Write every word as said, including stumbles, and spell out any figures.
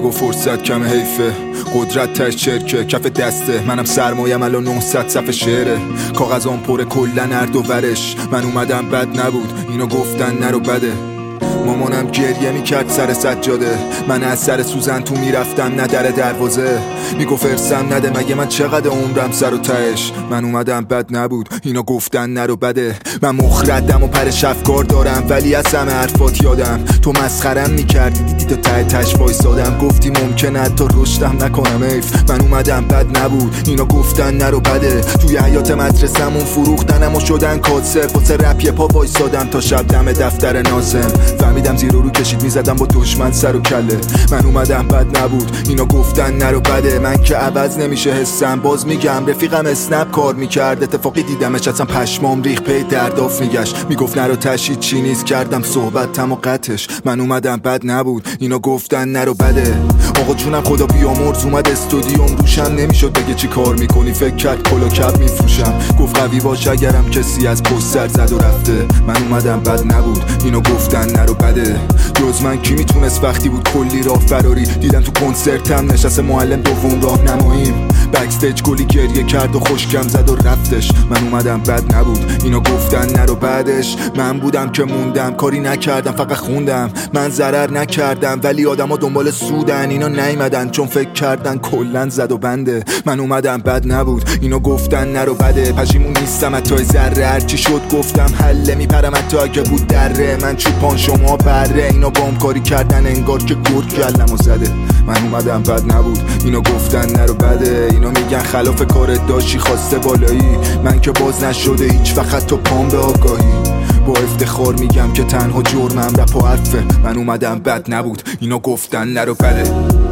میگو فرصت کم حیفه، قدرت تش چرکه کف دسته. منم سرمایم الان نهصد صفحه شعره، کاغذام پر کلن ارد و ورش. من اومدم بد نبود اینو گفتن نرو بده. مامانم گریه میکرد سر سجاده، من از سر سوزن تو میرفتم نه در دروازه. میگو فرسم نده مگه من چقدر عمرم سر و تهش. من اومدم بد نبود اینو گفتن نرو بده. من مخردم و پرش افکار دارم ولی از همه حرفات یادم. تو مسخرم میکردی دیدی تا ته تش وایسادم. گفتی ممکنه تا رشدم نکنم حیف. من اومدم بد نبود اینو گفتن نرو بده. توی حیات مدرسمون فروختنم و شدن کاسه. واسه رپ یه پا وایسادم تا شب دم دفتر ناظم. فهمیدم زیرو رو کشید میزدم با دشمن سر و کله. من اومدم بد نبود اینو گفتن نرو بده. من که عوض نمیشه حسم، باز میگم رفیقم اسنپ کار میکرد اتفاقی دیدمش اصلا پشمام ریخ پی درداف میگشت. میگفت نرو تشید چی نیست، کردم صحبتم و قطعش. من اومدم بد نبود اینو گفتن نرو بده. آقا جونم خدا بیامرز اومد استودیوم، روشم نمیشد بگه چی کار میکنی. فکر کرد کلا کپ میفروشم، گفت قوی باش اگرم کسی از پست سر زد و رفته. من اومدم بد نبود اینو گفتن نرو بده. جز من کی میتونست وقتی بود کلی راه فراری. دیدم تو کنسرتم نشست معلم دوم راه نماییم. بکستیج گلی گریه کرد و خوشگم زد و رفتش. من اومدم بد نبود اینو گفتن نرو بعدش. من بودم که موندم کاری نکردم فقط خوندم. من ضرر نکردم ولی آدما دنبال سودن. اینا نیومدن چون فکر کردن کلن زد و بنده. من اومدم بد نبود اینو گفتن نرو بده. پشیمون نیستم حتی ذره، هرچی شد گفتم حله. میپرم حتی اگه بود دره. من چوپان شما بره، اینا بام کاری کردن انگار که گرد کلمو زده. من اومدم بد نبود اینو گفتن نرو بده. اینا میگن خلاف کارت داشتی خواسته بالایی. من که باز نشده هیچ وقت تو پام به آگاهی. با افتخار میگم که تنها جرمم رپ و حرفه. من اومدم بد نبود اینو گفتن نرو بده.